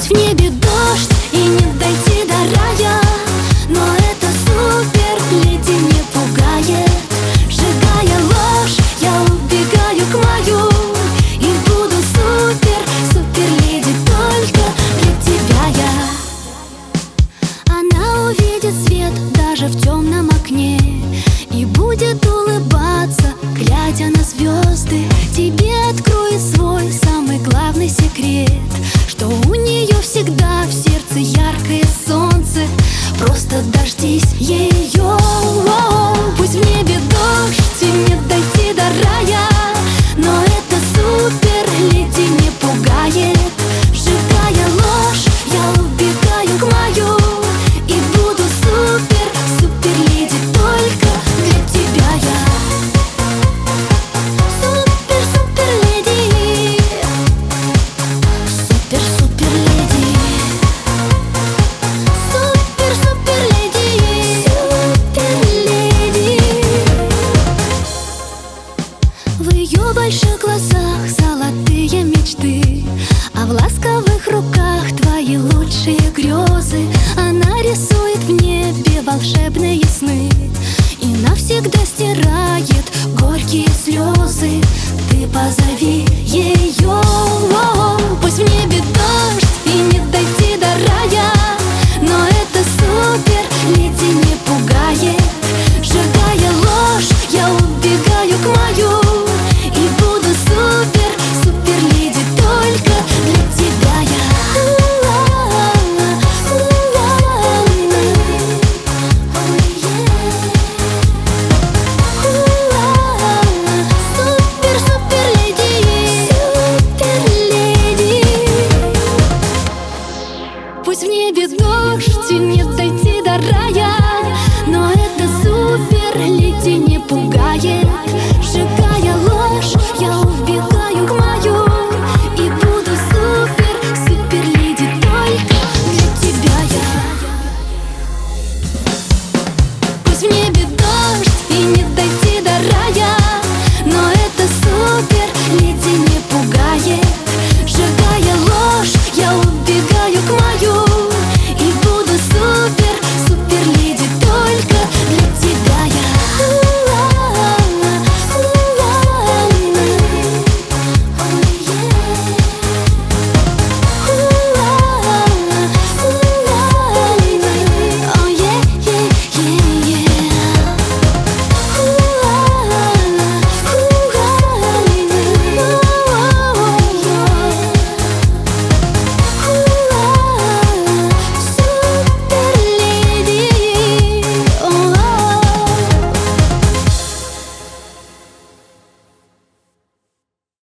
Пусть в небе дождь и не дойти до рая, но это супер леди не пугает. Сжигая ложь, я убегаю к мою и буду супер, супер леди только для тебя я. Она увидит свет даже в темном окне и будет улыбаться, глядя на звезды. Тебе откроет свой самый главный секрет, что у нее всегда в сердце яркое солнце. Просто дождись ее. Пусть в небе дождь и не дойти до рая, но это супер леди не пугает. Сжигая ложь, я убегаю к мою и буду супер, супер леди только для тебя я. Супер, супер леди, супер, супер леди, супер, супер леди, супер леди. В ее больших глазах золотые мечты, а в ласковых руках твои лучшие грезы. Она рисует в небе волшебные сны и навсегда стирает горькие слезы. Ты позови